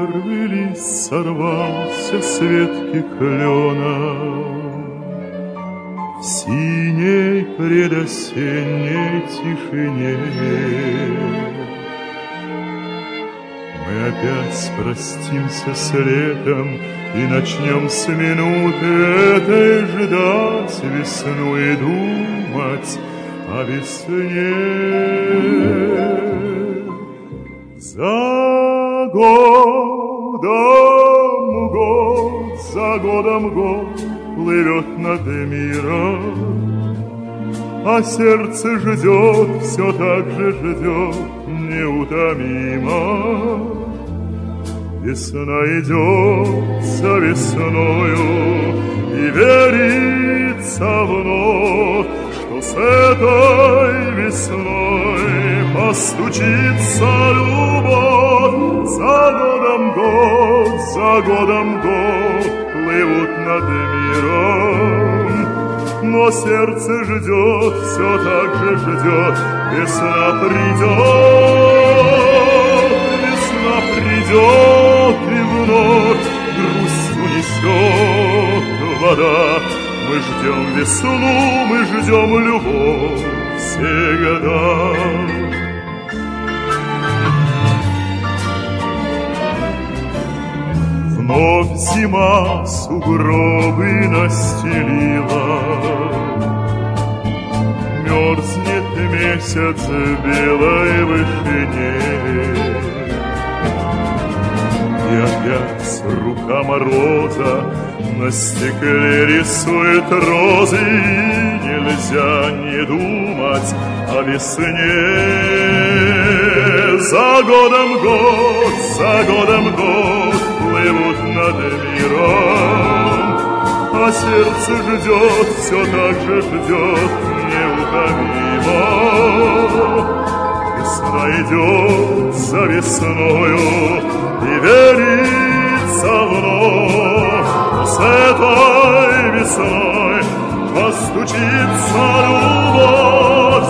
первый лист сорвался с ветки клена. В синей предосенней тишине мы опять простимся с летом и начнем с минуты этой ждать весну и думать о весне. За годом год плывет над миром, а сердце ждет, все так же ждет неутомимо. Весна идет за весною, и верится вновь, что с этой весной постучится любовь. За годом год плывут над миром, но сердце ждет, все так же ждет. Весна придет, и вновь грусть унесет вода. Мы ждем весну, мы ждем любовь всегда. Вновь зима сугробы настелила, мерзнет месяц в белой вышине. И опять рука мороза на стекле рисует розы, и нельзя не думать о весне. За годом год плывут над миром, а сердце ждет, все так же ждет неутомимо. Весна идет за весною, и верится вновь, с этой весной постучится любовь.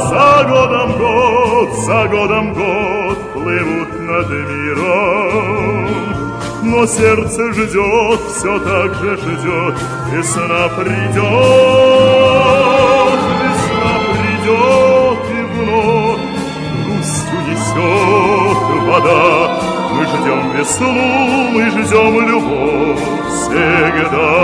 За годом год плывут над миром, но сердце ждет, все так же ждет. Весна придет, и вновь грусть унесет вода. Мы ждем весну, мы ждем любовь всегда.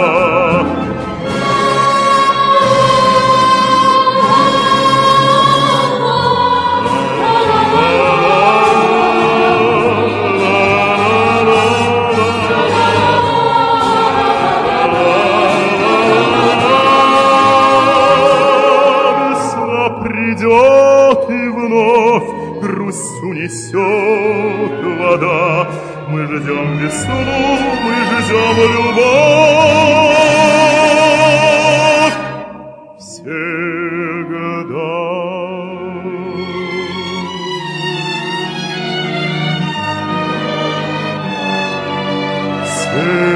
Придет и вновь грусть унесет вода. Мы ждем весну, мы ждем любовь всегда. Всегда.